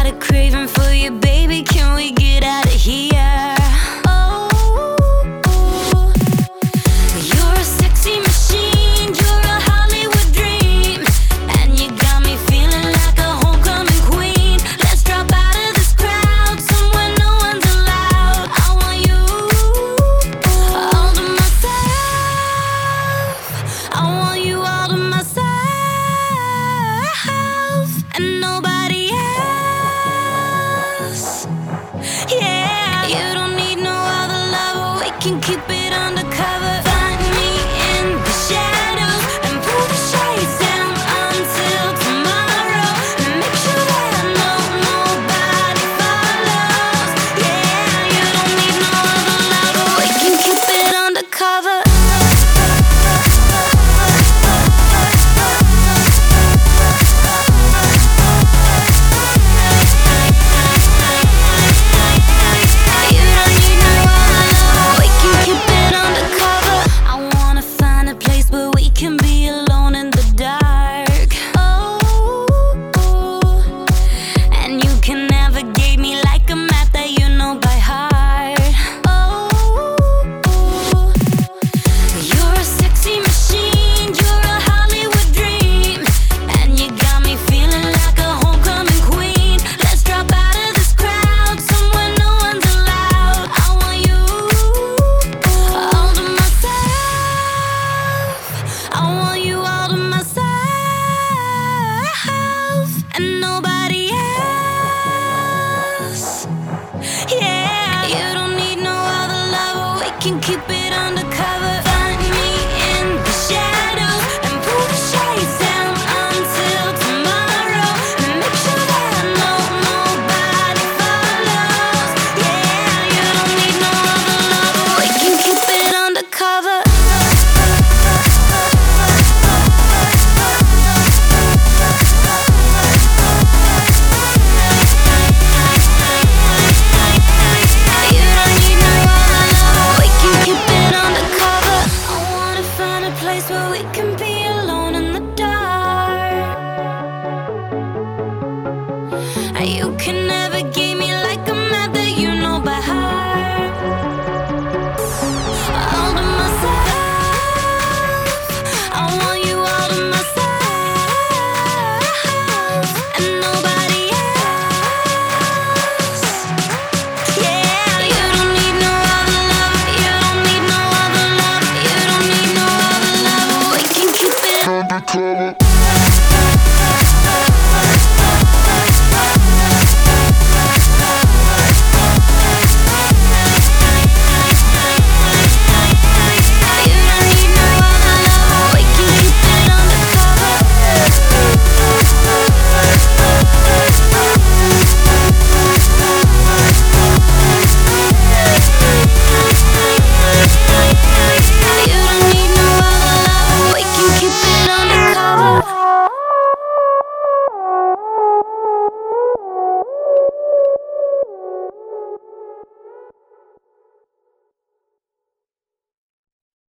a craving for you, baby. Can we get out of here? Oh, you're a sexy machine, you're a Hollywood dream, and you got me feeling like a homecoming queen. Let's drop out of this crowd, somewhere no one's allowed. I want you all to myself. I want you all to myself, and nobody else. Yeah, you don't need no other lover, we can keep it undercover. Find me in the shadows and pull the shades down until tomorrow, and make sure that nobody follows. Yeah, you don't need no other lover, we can keep it undercover. Can be alone in the dark. Oh, and you can navigate me like a map that you know by heart. Oh, you're a sexy machine, you're a Hollywood dream, and you got me feeling like a homecoming queen. Let's drop out of this crowd, somewhere no one's allowed. I want you all to myself. I want you all to myself, and nobody else. Yeah, you don't need no other lover, we can keep it undercover. Find me in the shadows and pull the shades down until tomorrow, and make sure that nobody follows. Yeah, you don't need no other lover, we can keep it undercover. Place where we can be alone in the dark. You can navigate